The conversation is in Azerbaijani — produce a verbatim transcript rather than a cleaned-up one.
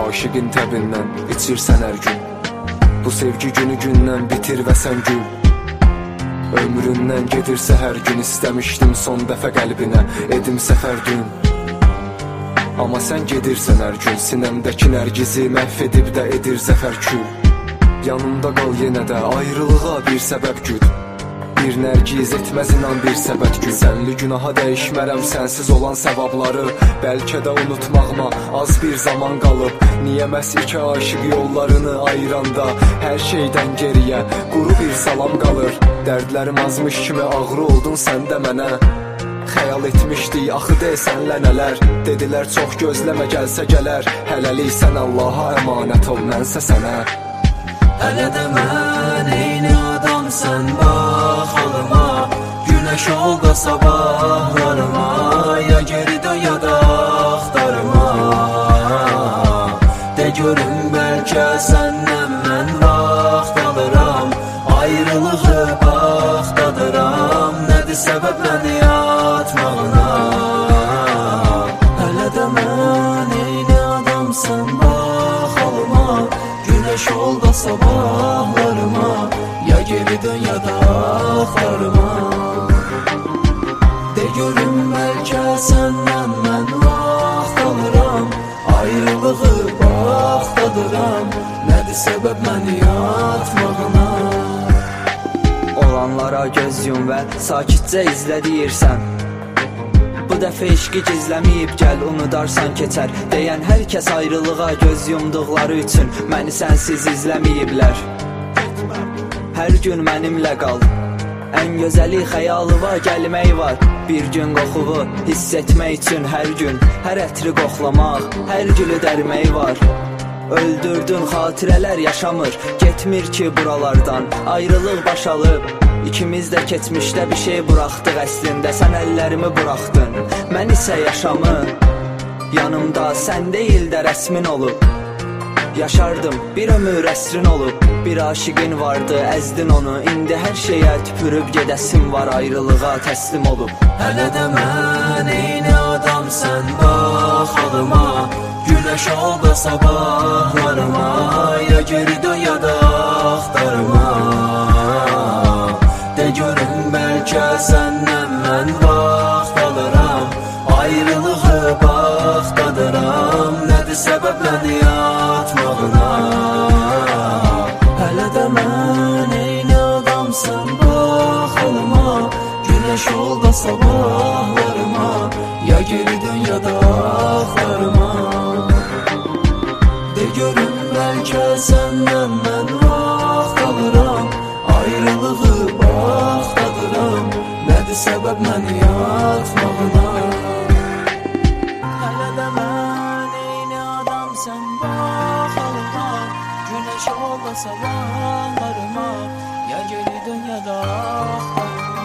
aşıqın təbindən içirsən hər gün. Bu sevgi günü gündən bitir və sən gül. Ömründən gedirsə hər gün istəmişdim son dəfə qəlbinə edim səfər dün. Amma sən gedirsən hər gün sinəmdəki nərgizi məhv edib də edir zəfər kül. Yanımda qal yenə də ayrılığa bir səbəb güd. Bir nərgiz etməz inan bir səbət gül. Sənli günaha dəyişmərəm sənsiz olan səvabları. Bəlkə də unutmağıma az bir zaman qalıb. Niyə məhz iki aşıq yollarını ayıranda hər şeydən geriyə quru bir salam qalır. Dərdlərim azmış kimi ağrı oldun sən də mənə. Xəyal etmişdik axı desənlə nələr. Dedilər çox gözləmə gəlsə gələr. Hələlik sən Allaha əmanət ol mənsə sənə. Hələ də mən eyni adamsan bax halıma. Günəş ol da sabahlarıma. Ya geri dön ya da axtarma. De görüm bəlkə səndən mən vaxt alıram. Ayrılığı baxtadıram. Nədir səbəb məni yatmağına. Hələ də mən eyni adamsan bax halıma. Güneş ol da sabahlarıma. Ya geri dön ya da axtarma. De görüm bəlkə səndən mən vaxt alıram. Ayrılığı baxtadıram. Nədir səbəb məni yatmağına. Olanlara göz yum və sakitcə izlə deyirsən. Bu dəfə eşqi gizləməyib gəl unudarsan keçər. Deyən hər kəs ayrılığa göz yumduqları üçün məni sənsiz izləməyiblər. Hər gün mənimlə qal. Ən gözəli xəyalıva gəlmək var. Bir gün qoxuvu hiss etmək üçün hər gün. Hər ətri qoxlamaq, hər gülü dərmək var. Öldürdün xatirələr yaşamır. Getmir ki buralardan ayrılıq baş alıb. İkimiz də keçmişdə bir şey buraxdıq əslində. Sən əllərimi buraxdın, mən isə yaşamı. Yanımda sən deyil də rəsmin olub. Yaşardım bir ömür əsrin olub. Bir aşiqin vardı əzdin onu. İndi hər şeyə tüpürüb gedəsim var. Ayrılığa təslim olub. Hələ də mən eyni adamsan bax halıma. Güneş ol da sabahlarıma. Ya geri dön ya da axtarma. De görüm bəlkə səndən mən vaxt alıram. Ayrılığı baxtadıram. Nədir səbəb məni yatmağına. Hələ də mən eyni adamsan bax halıma. Güneş ol da sabahlarıma. Ya geri dön ya da axtarma. De görüm bəlkə səndən mən vaxt alıram. Ayrılığı baxtadıram. Nədir səbəb məni yatmağına. Hələ də mən eyni adamsan bax halıma. Güneş ol da sabahlarıma. Ya geri dön ya da axtarma.